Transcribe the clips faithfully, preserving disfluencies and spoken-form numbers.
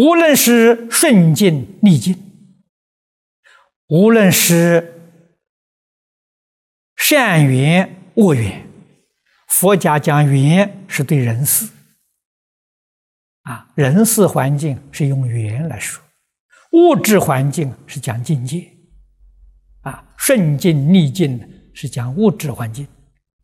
无论是顺境逆境，无论是善缘恶缘，佛家讲缘是对人事啊，人事环境是用缘来说，物质环境是讲境界啊，顺境逆境是讲物质环境，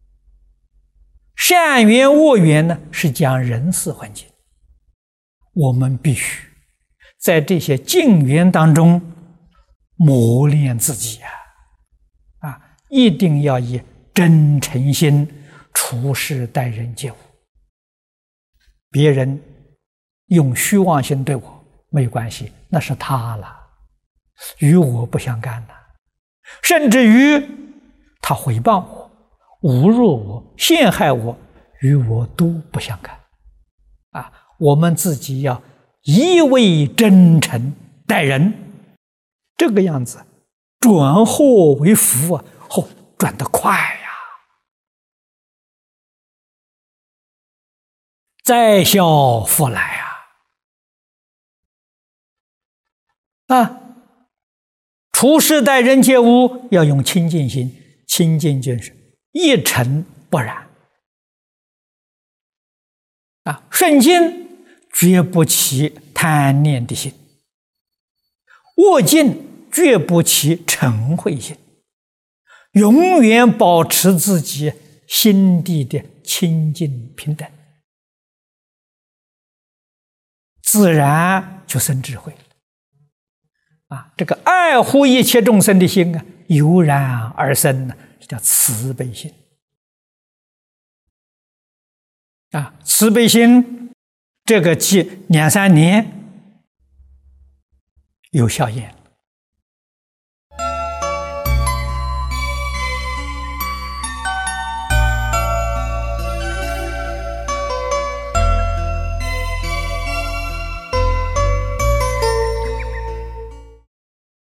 善缘恶缘呢是讲人事环境。我们必须在这些境缘当中磨练自己啊，啊，一定要以真诚心处事待人接物。别人用虚妄心对我没有关系，那是他了，与我不相干的。甚至于他诽谤我、侮辱我、陷害我，与我都不相干啊！我们自己要一味真诚待人，这个样子转祸为福啊！哦，转得快呀！再效复来啊！啊，处事待人接物要用清净心，清净就是一尘不染啊，顺境绝不起贪念的心，恶境绝不起嗔恚心，永远保持自己心地的清净平等，自然就生智慧了啊！这个爱护一切众生的心啊，油然而生呢，这叫慈悲心啊！慈悲心这个几两三年有效验。